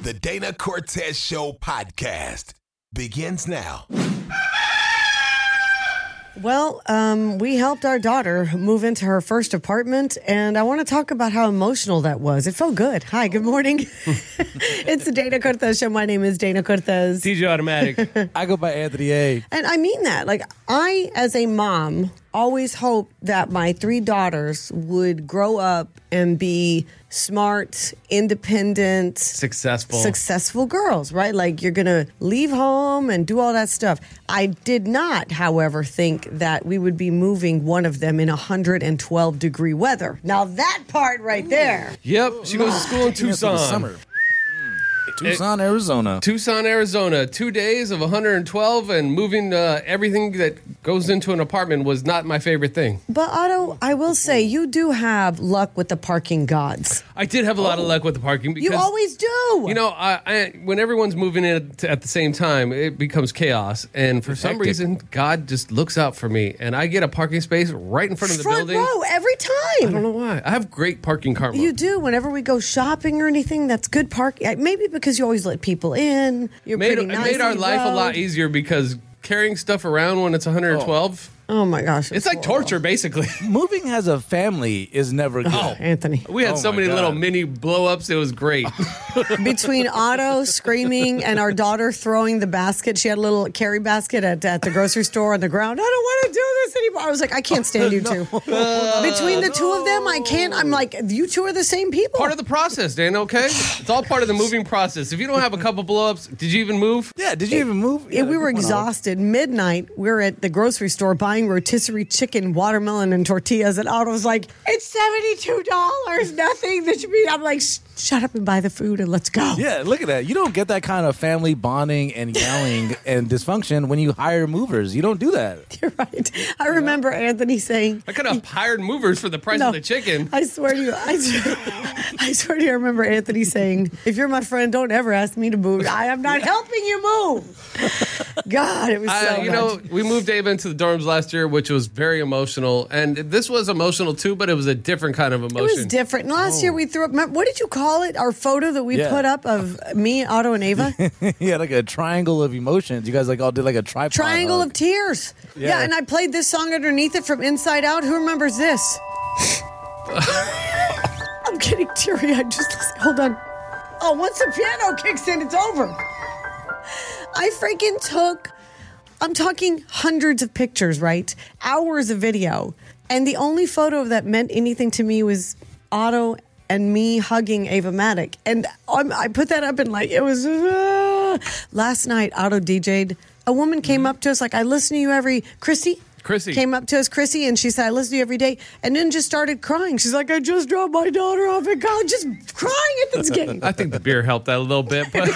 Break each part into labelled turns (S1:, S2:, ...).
S1: The Dana Cortez Show podcast begins now.
S2: Well, we helped our daughter move into her first apartment, and I want to talk about how emotional that was. It felt good. Hi, good morning. It's the Dana Cortez Show. My name is Dana Cortez.
S3: DJ Automatic.
S4: I go by Anthony A.
S2: And I mean that. Like, I, as a mom, always hoped that my 3 daughters would grow up and be smart, independent, successful girls, right? Like, you're going to leave home and do all that stuff. I did not, however, think that we would be moving one of them in 112-degree weather. Now, that part right there.
S3: Yep, she goes to school in Tucson.
S4: Summer. Tucson, Arizona.
S3: Tucson, Arizona. 2 days of 112 and moving everything that goes into an apartment was not my favorite thing.
S2: But, Otto, I will say, you do have luck with the parking gods.
S3: I did have a lot of luck with the parking because...
S2: You always do.
S3: You know, when everyone's moving in at the same time, it becomes chaos. And for some reason, God just looks out for me. And I get a parking space right in front of the building.
S2: Front row every time.
S3: I don't know why. I have great parking karma.
S2: You do. Whenever we go shopping or anything, that's good parking. Maybe because you always let people in. You're pretty nice.
S3: It made our life a lot easier because carrying stuff around when it's 112...
S2: Oh, my gosh.
S3: It's like torture, basically.
S4: Moving as a family is never good.
S2: Oh, Anthony.
S3: We had so many little mini blow-ups. It was great.
S2: Between Otto screaming and our daughter throwing the basket, she had a little carry basket at the grocery store on the ground. I don't want to do this anymore. I was like, I can't stand you two. Between the two of them, I can't. I'm like, you two are the same people.
S3: Part of the process, Dan, okay? It's all part of the moving process. If you don't have a couple blow-ups, did you even move?
S4: Yeah, did you even move?
S2: Yeah, we were exhausted. Midnight, we were at the grocery store buying rotisserie chicken, watermelon, and tortillas, and Otto's like, it's $72. Nothing that should be. I'm like, shut up and buy the food and let's go.
S4: Yeah, look at that. You don't get that kind of family bonding and yelling and dysfunction when you hire movers. You don't do that.
S2: You're right. I remember Anthony saying,
S3: I could have hired movers for the price of the chicken.
S2: I swear to you, I swear to you, I remember Anthony saying, if you're my friend, don't ever ask me to move. I am not helping you move. God, it was so
S3: you know, we moved Ava into the dorms last year, which was very emotional. And this was emotional too, but it was a different kind of emotion.
S2: It was different. And last year we threw up, what did you call it? Our photo that we put up of me, Otto, and Ava?
S4: Yeah, like a triangle of emotions. You guys all did like a tripod.
S2: Triangle of tears. Yeah, and I played this song underneath it from Inside Out. Who remembers this? I'm getting teary-eyed. Hold on. Oh, once the piano kicks in, it's over. I freaking I'm talking hundreds of pictures, right? Hours of video. And the only photo that meant anything to me was Otto and me hugging Ava Matic. And I put that up and like, it was... Last night, Otto DJ'd. A woman came up to us like, I listen to you Chrissy came up to us, Chrissy, and she said, I listen to you every day, and then just started crying. She's like, I just dropped my daughter off at college, just crying at this game.
S3: I think the beer helped that a little bit, but...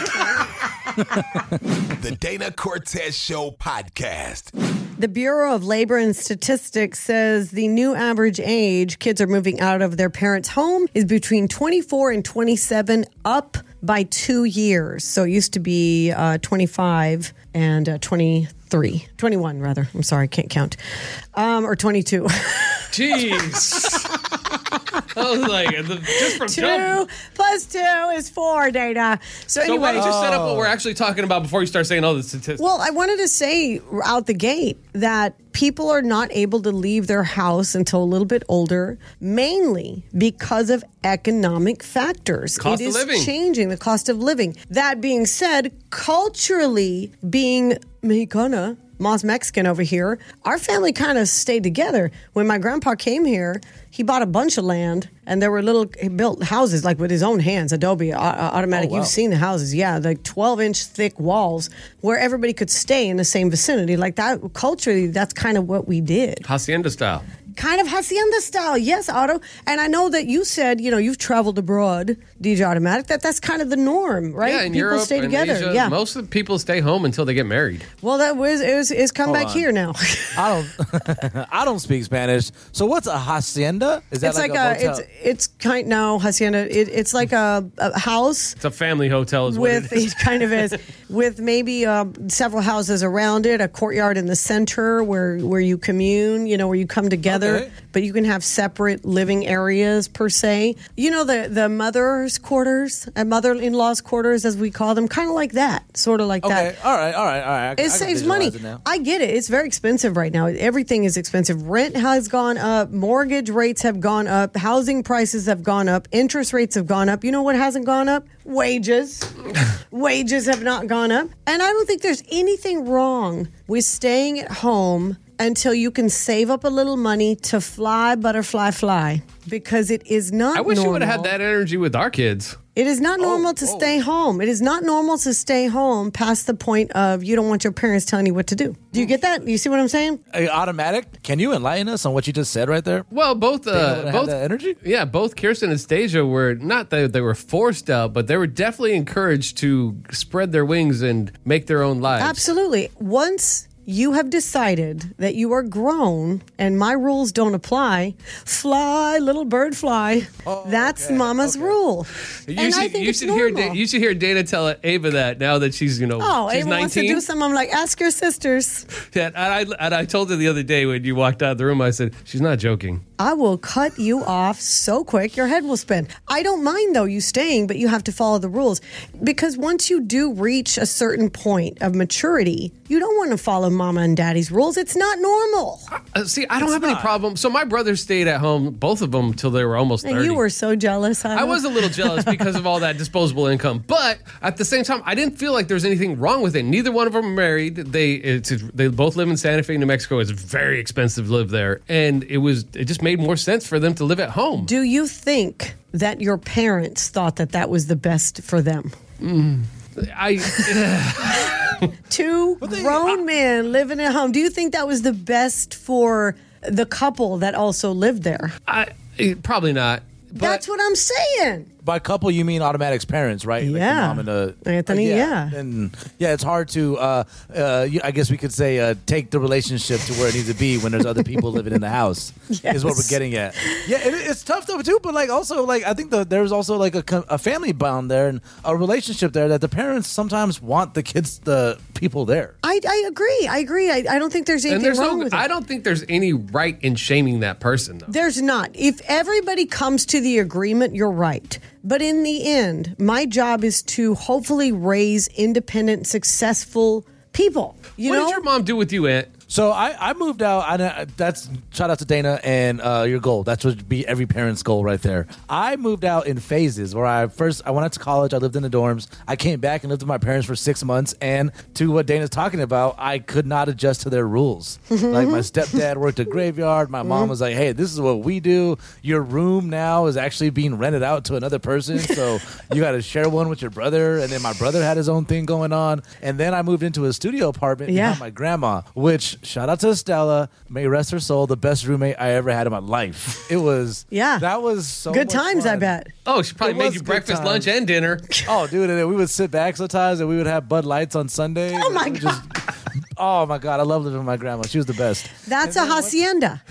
S1: The Dana Cortez Show podcast.
S2: The Bureau of Labor and Statistics says the new average age kids are moving out of their parents' home is between 24 and 27, up by 2 years. So it used to be 25 and 21 rather. I'm sorry, I can't count. Or 22.
S3: Jeez. I was like, just from
S2: 2 plus 2 is 4, Dana. So anyway.
S3: Why don't you set up what we're actually talking about before you start saying all the statistics?
S2: Well, I wanted to say out the gate that people are not able to leave their house until a little bit older, mainly because of economic factors.
S3: Cost of living.
S2: It is changing the cost of living. That being said, culturally, being Mexicana, Moss Mexican over here, our family kind of stayed together. When my grandpa came here, he bought a bunch of land, and there were he built houses like with his own hands, adobe, automatic. Oh, wow. You've seen the houses, yeah, like 12-inch thick walls where everybody could stay in the same vicinity. Like that, culturally, that's kind of what we did.
S3: Hacienda style.
S2: Kind of hacienda style, yes, Otto. And I know that you said, you've traveled abroad, DJ Automatic, that's kind of the norm, right?
S3: Yeah, in
S2: people
S3: Europe
S2: stay
S3: and
S2: together.
S3: Asia,
S2: yeah.
S3: Most of the people stay home until they get married.
S2: Well, that is come back here now.
S4: I don't speak Spanish. So what's a hacienda? Is that
S2: it's like a hotel? It's kind hacienda. It's like a house.
S3: It's a family hotel, is what it is.
S2: It kind of is, with maybe several houses around it, a courtyard in the center where you commune. Where you come together. together, but you can have separate living areas per se. You know, the mother's quarters and mother-in-law's quarters, as we call them, kind of like that, sort of like that.
S4: All right.
S2: It saves money. I get it. It's very expensive right now. Everything is expensive. Rent has gone up. Mortgage rates have gone up. Housing prices have gone up. Interest rates have gone up. You know what hasn't gone up? Wages. Wages have not gone up. And I don't think there's anything wrong with staying at home until you can save up a little money to fly, butterfly, fly. Because it is not
S3: I wish you would have
S2: normal.
S3: had that energy with our kids.
S2: It is not normal to stay home. It is not normal to stay home past the point of you don't want your parents telling you what to do. Do you get that? You see what I'm saying?
S4: Automatic? Can you enlighten us on what you just said right there?
S3: Well, both
S4: Have that energy?
S3: Yeah, both Kirsten and Stasia were not that they were forced out, but they were definitely encouraged to spread their wings and make their own lives.
S2: Absolutely. Once you have decided that you are grown and my rules don't apply, fly, little bird, fly. That's Mama's rule.
S3: You should hear Dana tell Ava that now that she's, she's
S2: Ava
S3: 19.
S2: wants to do something. I'm like, ask your sisters.
S3: Yeah, and I told her the other day when you walked out of the room, I said, she's not joking.
S2: I will cut you off so quick, your head will spin. I don't mind, though, you staying, but you have to follow the rules. Because once you do reach a certain point of maturity, you don't want to follow Mama and Daddy's rules. It's not normal.
S3: See, I don't have any problem. So my brothers stayed at home, both of them, till they were almost 30.
S2: And you were so jealous.
S3: I was a little jealous because of all that disposable income. But at the same time, I didn't feel like there was anything wrong with it. Neither one of them are married. They both live in Santa Fe, New Mexico. It's very expensive to live there. And it just made more sense for them to live at home.
S2: Do you think that your parents thought that was the best for them? Two grown men living at home. Do you think that was the best for the couple that also lived there?
S3: Probably not. But
S2: that's what I'm saying.
S4: By couple, you mean Automatic's parents, right? Like
S2: Yeah.
S4: the mom and the
S2: Anthony, yeah.
S4: And it's hard to, I guess we could say, take the relationship to where it needs to be when there's other people living in the house, is what we're getting at. Yeah, it's tough though, too, but also I think there's also like a family bond there and a relationship there that the parents sometimes want the people there.
S2: I agree. I don't think there's anything wrong with it.
S3: I don't think there's any right in shaming that person, though.
S2: There's not. If everybody comes to the agreement, you're right. But in the end, my job is to hopefully raise independent, successful people. What
S3: did your mom do with you, Aunt?
S4: So I moved out. That's shout out to Dana and your goal. That's what would be every parent's goal right there. I moved out in phases where I went out to college. I lived in the dorms. I came back and lived with my parents for 6 months. And to what Dana's talking about, I could not adjust to their rules. Like my stepdad worked a graveyard. My mom was like, "Hey, this is what we do. Your room now is actually being rented out to another person, so you got to share one with your brother." And then my brother had his own thing going on. And then I moved into a studio apartment behind my grandma, which. Shout out to Estella, may rest her soul, the best roommate I ever had in my life. It was, that was so
S2: good
S4: much
S2: times,
S4: fun.
S2: I bet.
S3: Oh, she probably made you breakfast, lunch, and dinner.
S4: Oh, dude, and then we would sit back sometimes and we would have Bud Lights on Sunday.
S2: Oh, my God.
S4: Oh, my God, I love living with my grandma. She was the best.
S2: That's a hacienda.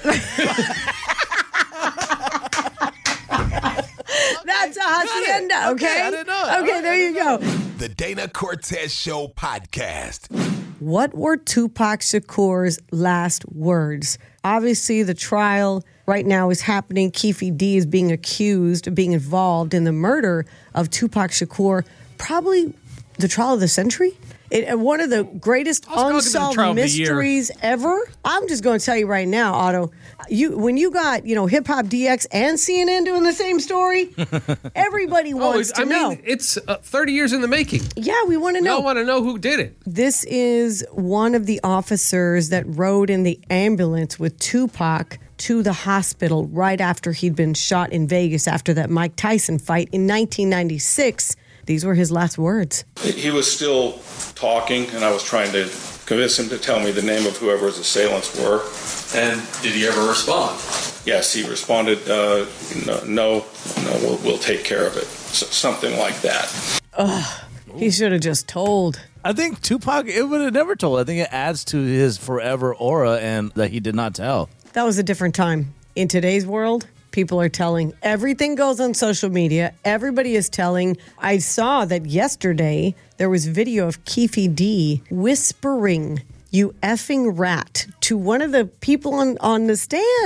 S2: That's a hacienda, okay?
S4: I didn't know.
S2: Okay, there you go.
S1: The Dana Cortez Show podcast.
S2: What were Tupac Shakur's last words? Obviously, the trial right now is happening. Keffe D is being accused of being involved in the murder of Tupac Shakur. Probably the trial of the century? One of the greatest unsolved mysteries ever. I'm just going to tell you right now, Otto. When you got Hip Hop DX and CNN doing the same story, everybody wants to know.
S3: It's 30 years in the making.
S2: Yeah, we want to know.
S3: We all want to know who did it.
S2: This is one of the officers that rode in the ambulance with Tupac to the hospital right after he'd been shot in Vegas after that Mike Tyson fight in 1996. These were his last words.
S5: He was still talking, and I was trying to convince him to tell me the name of whoever his assailants were.
S6: And did he ever respond?
S5: Yes, he responded, no, we'll take care of it. Something like that.
S2: He should have just told.
S4: I think Tupac, it would have never told. I think it adds to his forever aura and that he did not tell.
S2: That was a different time. In today's world, people are telling. Everything goes on social media. Everybody is telling. I saw that yesterday there was video of Keffe D whispering, "You effing rat," to one of the people on the stand.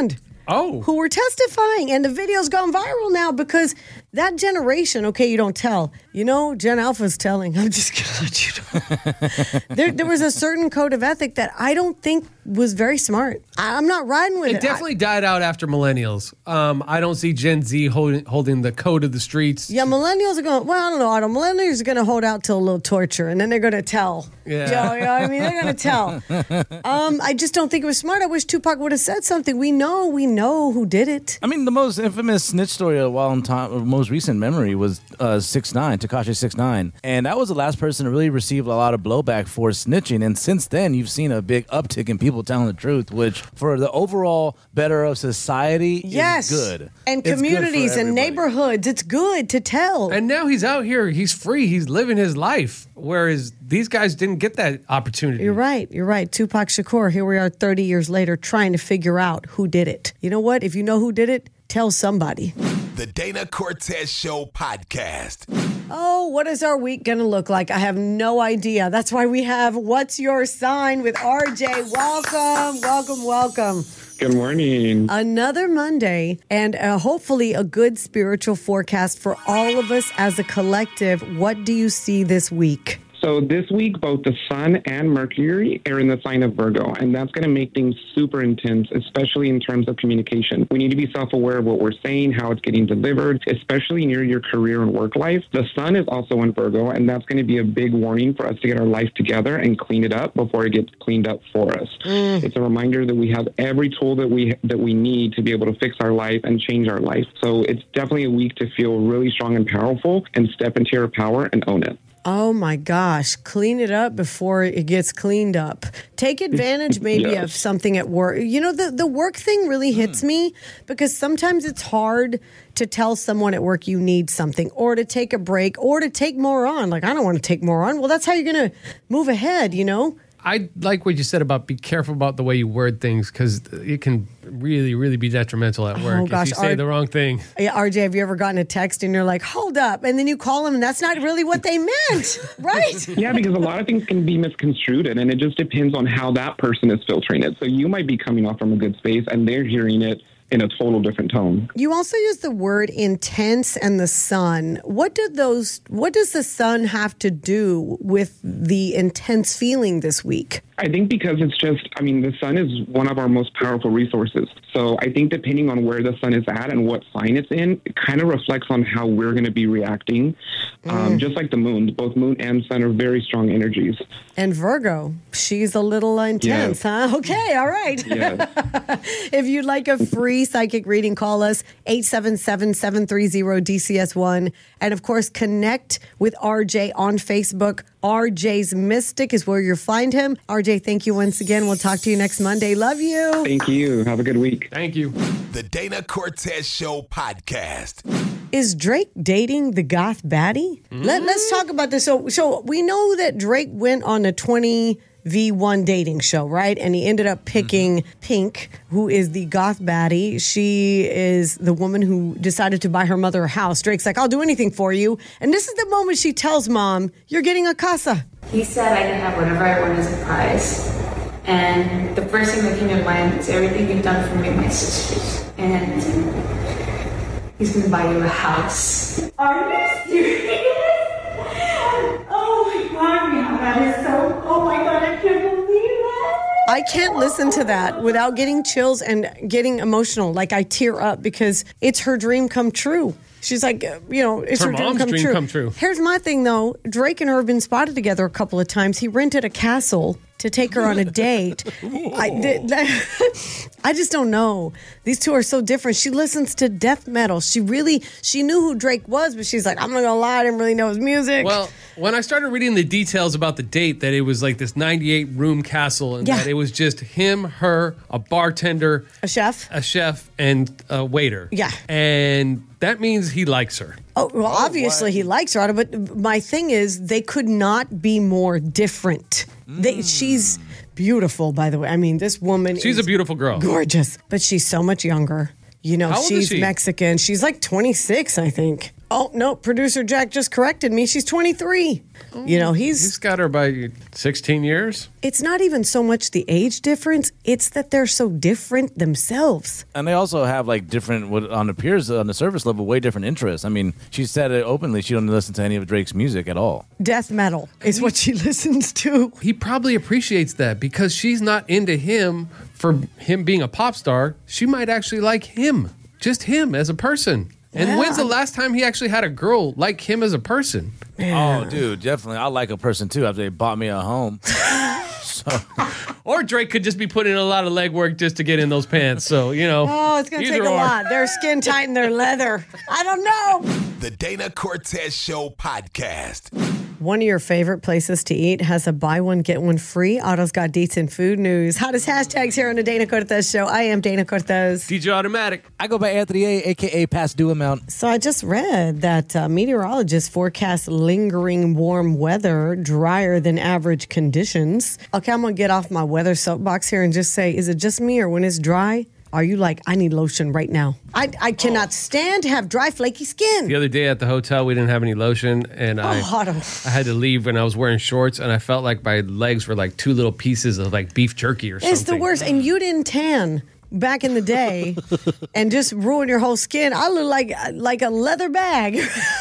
S2: who were testifying. And the video's gone viral now because that generation, okay, you don't tell. You know, Gen Alpha's telling. I'm just going to let you know. there was a certain code of ethic that I don't think was very smart. I'm not riding with it.
S3: It definitely died out after millennials. I don't see Gen Z holding the code of the streets.
S2: Yeah, millennials are going, well, I don't know, Otto. Millennials are going to hold out till a little torture, and then they're going to tell.
S3: Yeah.
S2: Joe, you know what I mean? They're going to tell. I just don't think it was smart. I wish Tupac would have said something. We know who did it.
S4: I mean, the most infamous snitch story of all time, most recent memory was 6ix9ine, Tekashi 6ix9ine. And that was the last person to really receive a lot of blowback for snitching. And since then, you've seen a big uptick in people telling the truth, which for the overall better of society is good.
S2: And
S4: It's good for
S2: communities and
S4: everybody.
S2: neighborhoods, it's good to tell.
S3: And now he's out here. He's free. He's living his life. Whereas these guys didn't get that opportunity.
S2: You're right. Tupac Shakur, here we are 30 years later trying to figure out who did it. You know what? If you know who did it, tell somebody.
S1: The Dana Cortez Show podcast.
S2: Oh, what is our week going to look like? I have no idea. That's why we have What's Your Sign with RJ. Welcome.
S7: Good morning.
S2: Another Monday and hopefully a good spiritual forecast for all of us as a collective. What do you see this week?
S7: So this week, both the Sun and Mercury are in the sign of Virgo, and that's going to make things super intense, especially in terms of communication. We need to be self-aware of what we're saying, how it's getting delivered, especially near your career and work life. The Sun is also in Virgo, and that's going to be a big warning for us to get our life together and clean it up before it gets cleaned up for us. It's a reminder that we have every tool that we need to be able to fix our life and change our life. So it's definitely a week to feel really strong and powerful and step into your power and own it.
S2: Oh my gosh, clean it up before it gets cleaned up. Take advantage maybe of something at work. You know, the work thing really hits me because sometimes it's hard to tell someone at work you need something or to take a break or to take more on. Like, I don't want to take more on. Well, that's how you're going to move ahead, you know?
S3: I like what you said about be careful about the way you word things because it can really, really be detrimental at work
S2: gosh,
S3: if you say the wrong thing.
S2: Yeah, RJ, have you ever gotten a text and you're like, hold up, and then you call them and that's not really what they meant, right?
S7: Yeah, because a lot of things can be misconstrued, and it just depends on how that person is filtering it. So you might be coming off from a good space, and they're hearing it in a total different tone.
S2: You also use the word intense and the sun. What does the sun have to do with the intense feeling this week?
S7: I think because it's just, the sun is one of our most powerful resources. So I think depending on where the sun is at and what sign it's in, it kind of reflects on how we're going to be reacting. Just like the moon, both moon and sun are very strong energies.
S2: And Virgo, she's a little intense, huh? Okay, all right.
S7: Yes.
S2: If you'd like a free psychic reading, call us 877-730-DCS1. And of course, connect with RJ on Facebook. RJ's Mystic is where you'll find him. RJ, thank you once again. We'll talk to you next Monday. Love you.
S7: Thank you. Have a good week.
S3: Thank you.
S1: The Dana Cortez Show podcast.
S2: Is Drake dating the goth baddie? Let's talk about this. So we know that Drake went on a 20v1 dating show, right? And he ended up picking Pink, who is the goth baddie. She is the woman who decided to buy her mother a house. Drake's like, I'll do anything for you. And this is the moment she tells mom, you're getting a casa.
S8: He said I can have whatever I want as a prize. And the first thing that came to mind is everything you've done for me and my sisters. And he's going to buy you a house. Are you serious? Oh my God, that is so, oh my God, I can't believe that.
S2: I can't listen to that without getting chills and getting emotional. Like I tear up because it's her dream come true. She's like, it's her
S3: mom's dream come true.
S2: Here's my thing, though. Drake and her have been spotted together a couple of times. He rented a castle to take her on a date. I just don't know. These two are so different. She listens to death metal. She knew who Drake was, but she's like, I'm not going to lie, I didn't really know his music.
S3: Well, when I started reading the details about the date, that it was like this 98-room castle and that it was just him, her, a bartender,
S2: a chef,
S3: and a waiter.
S2: Yeah.
S3: And that means he likes her.
S2: Oh, well, obviously he likes her, but my thing is they could not be more different. She's beautiful, by the way. I mean, this woman
S3: She's a beautiful girl.
S2: Gorgeous, but she's so much younger. You know,
S3: How old
S2: she's
S3: is she?
S2: Mexican. She's like 26, I think. Oh, no, producer Jack just corrected me. She's 23. You know,
S3: He's got her by 16 years.
S2: it's not even so much the age difference, it's that they're so different themselves.
S4: And they also have like different, what on appears on the surface level, way different interests. I mean, she said it openly. She don't listen to any of Drake's music at all.
S2: Death metal is what she listens to.
S3: He probably appreciates that because she's not into him for him being a pop star. She might actually like him, just him as a person. And
S2: Yeah.
S3: when's the last time he actually had a girl like him as a person?
S4: Oh, dude, definitely. I like a person too after they bought me a home.
S3: Or Drake could just be putting in a lot of legwork just to get in those pants. So, you know.
S2: Oh, it's going to
S3: either
S2: take a
S3: or.
S2: lot. Their skin tight and their leather. I don't know.
S1: The Dana Cortez Show podcast.
S2: One of your favorite places to eat has a buy one, get one free. Otto's got decent food news. Hottest hashtags here on the Dana Cortez Show. I am Dana Cortez.
S3: DJ Automatic.
S4: I go by Anthony A, a.k.a. Past Due Amount.
S2: So I just read that meteorologists forecast lingering warm weather, drier than average conditions. Okay, I'm going to get off my weather soapbox here and just say, is it just me or when it's dry, are you like, I need lotion right now? I cannot stand to have dry, flaky skin.
S3: The other day at the hotel, we didn't have any lotion, and
S2: Otto.
S3: I had to leave when I was wearing shorts, and I felt like my legs were like two little pieces of like beef jerky or something.
S2: It's the worst. And you didn't tan back in the day and just ruin your whole skin. I look like a leather bag.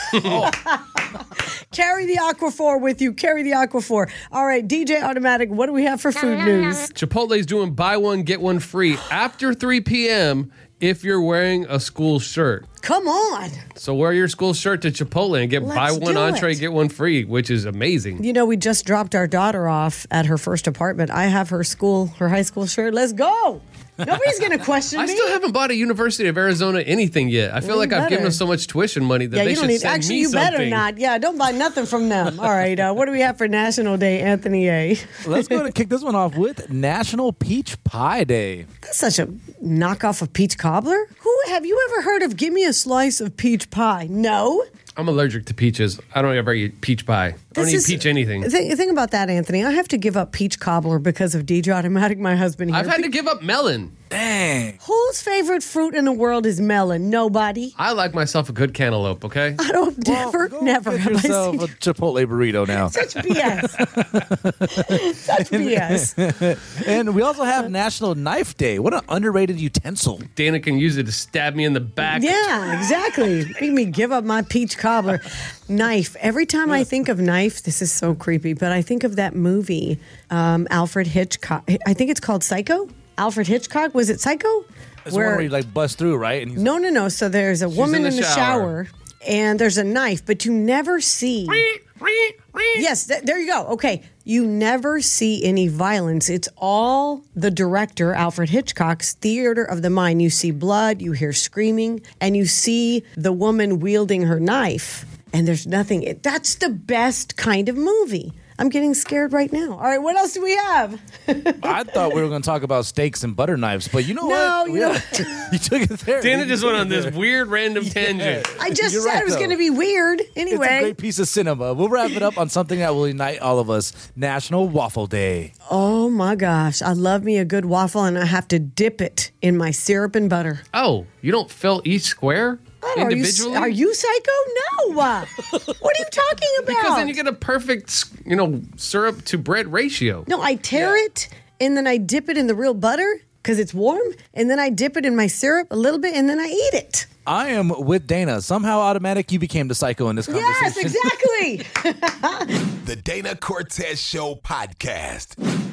S2: Carry the Aquaphor with you. Carry the Aquaphor. All right, DJ Automatic, what do we have for food news?
S3: Chipotle's doing buy one, get one free after 3 p.m. if you're wearing a school shirt.
S2: Come on.
S3: So wear your school shirt to Chipotle and get buy
S2: Let's
S3: one
S2: do
S3: entree,
S2: it.
S3: get one free, which is amazing.
S2: You know, we just dropped our daughter off at her first apartment. I have her high school shirt. Let's go. Nobody's going to question
S3: I
S2: me.
S3: still haven't bought a University of Arizona anything yet. I feel
S2: Well,
S3: like
S2: you
S3: I've given
S2: better.
S3: them so much tuition money that
S2: Yeah,
S3: they
S2: you don't
S3: should
S2: need.
S3: send
S2: Actually,
S3: me
S2: you
S3: something.
S2: better not. Yeah, don't buy nothing from them. All right, what do we have for National Day, Anthony A?
S4: Let's go and kick this one off with National Peach Pie Day.
S2: That's such a knockoff of peach cobbler. Have you ever heard of give me a slice of peach pie? No.
S3: I'm allergic to peaches. I don't ever eat peach pie. I don't eat peach anything.
S2: Think about that, Anthony. I have to give up peach cobbler because of DJ Automatic, my husband here.
S3: I've had to give up melon.
S4: Dang.
S2: Whose favorite fruit in the world is melon? Nobody.
S3: I like myself a good cantaloupe, okay?
S2: I don't never
S4: Get
S2: have I
S4: yourself
S2: seen
S4: a Chipotle burrito now.
S2: such BS. Such BS.
S4: And we also have National Knife Day. What an underrated utensil.
S3: Dana can use it to stab me in the back.
S2: Yeah, exactly. Make me give up my peach cobbler. Knife. Every time I think of knife, this is so creepy, but I think of that movie, Alfred Hitchcock. I think it's called Psycho. Alfred Hitchcock. Was it Psycho?
S4: It's one where you like bust through, right? And he's
S2: No. So there's a woman
S3: in
S2: in
S3: the
S2: the shower, and there's a knife, but you never see. Yes, there you go. Okay. You never see any violence. It's all the director, Alfred Hitchcock's theater of the mind. You see blood, you hear screaming, and you see the woman wielding her knife, and there's nothing. That's the best kind of movie. I'm getting scared right now. All right, what else do we have?
S4: I thought we were going to talk about steaks and butter knives, but you know
S2: No,
S4: what?
S2: you know-
S4: You took it there.
S3: Dana just went on this weird random tangent.
S2: I just
S4: You're
S2: said
S4: right,
S2: it was
S4: though.
S2: going to be weird.
S4: It's a
S2: Anyway.
S4: great piece of cinema. We'll wrap it up on something that will unite all of us. National Waffle Day.
S2: Oh my gosh, I love me a good waffle, and I have to dip it in my syrup and butter.
S3: Oh, you don't fill each square
S2: Oh,
S3: individually?
S2: Are you psycho? No. What are you talking about?
S3: Because then you get a perfect, syrup to bread ratio.
S2: No, I tear it, and then I dip it in the real butter because it's warm, and then I dip it in my syrup a little bit, and then I eat it.
S4: I am with Dana. Somehow, Automatic, you became the psycho in this conversation.
S2: Yes, exactly.
S1: The Dana Cortez Show podcast.